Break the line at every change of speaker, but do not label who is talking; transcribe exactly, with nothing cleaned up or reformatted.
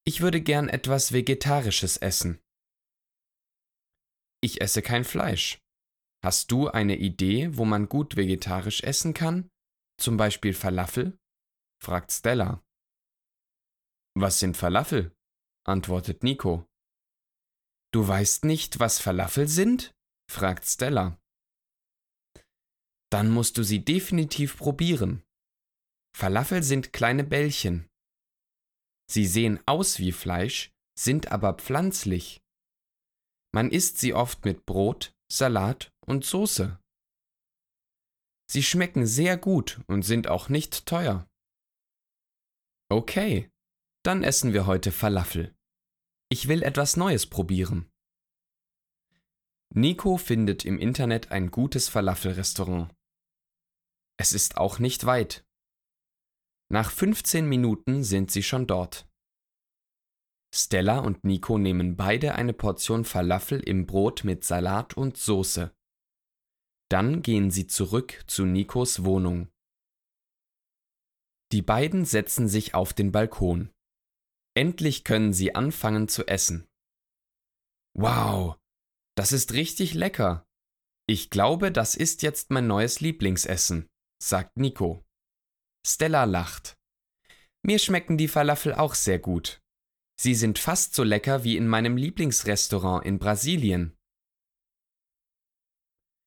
Ich würde gern etwas Vegetarisches essen. Ich esse kein Fleisch. Hast du eine Idee, wo man gut vegetarisch essen kann? Zum Beispiel Falafel? Fragt Stella. Was sind Falafel? Antwortet Nico. Du weißt nicht, was Falafel sind? Fragt Stella. Dann musst du sie definitiv probieren. Falafel sind kleine Bällchen. Sie sehen aus wie Fleisch, sind aber pflanzlich. Man isst sie oft mit Brot, Salat und Soße. Sie schmecken sehr gut und sind auch nicht teuer. Okay, dann essen wir heute Falafel. Ich will etwas Neues probieren. Nico findet im Internet ein gutes Falafel-Restaurant. Es ist auch nicht weit. Nach fünfzehn Minuten sind sie schon dort. Stella und Nico nehmen beide eine Portion Falafel im Brot mit Salat und Soße. Dann gehen sie zurück zu Nikos Wohnung. Die beiden setzen sich auf den Balkon. Endlich können sie anfangen zu essen. Wow, das ist richtig lecker. Ich glaube, das ist jetzt mein neues Lieblingsessen, sagt Nico. Stella lacht. Mir schmecken die Falafel auch sehr gut. Sie sind fast so lecker wie in meinem Lieblingsrestaurant in Brasilien.